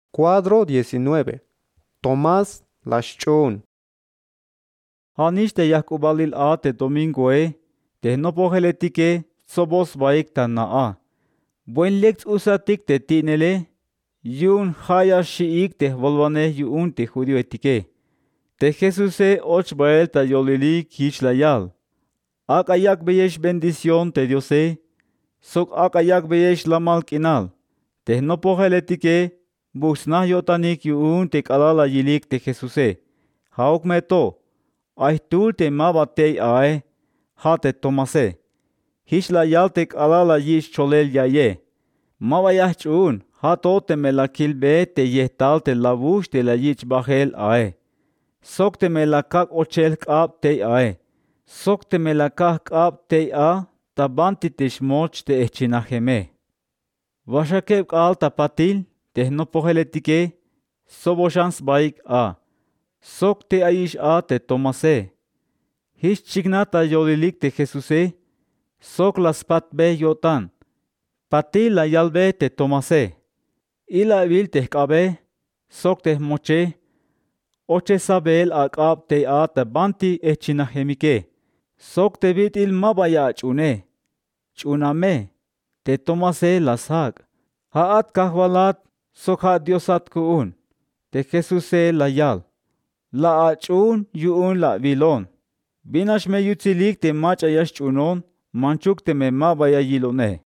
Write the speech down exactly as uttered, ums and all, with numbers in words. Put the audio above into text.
Cuadro diecinueve. Tomás Lashchun. Hanish te Yakubalil a te domingo e, te no pogeletike, sobos baik tanaa. Buen lex usatik te tinele, yun haya shiik te volvane yun te judío etike. Te Jesús e och bael ta yolili kich layal. Akayak beyesh bendición te Dios e, sok akayak beyesh la malkinal. Te no pogeletike, busna yotanik yun te kalala yilik te Jesús e. Haok meto. Ay tul te mabatei ae, ha te tomase. Hish la yaltek alala yish cholel yaye. Mabayah chun, ha to te me la kilbe te yehtal te lavush te la yich bajel ae. Sok te me la kak ochel kap te ae. Sok te me la kak kap te a, tabanti te shmoch te echinaheme. Vashakeb al tapatil, te no poheletike, soboshans baik a. Sok te aish a te tomase. Hish chignata yolilik te Jesuse. Sok las patbe yotan. Pati la yalbe te tomase. Ila vil te kabe. Sok te moche. Oche sabel akab te a te banti echinahemike. Sok te bit il mabaya chune. Chuname. Te tomase las hag. Haat kahwalat. Sok ha diosat kuun. Te Jesuse la yal. La achun yuun la vilon. Binash me yutzilik te mach ayash chunon, manchuk te me mabaya yilone.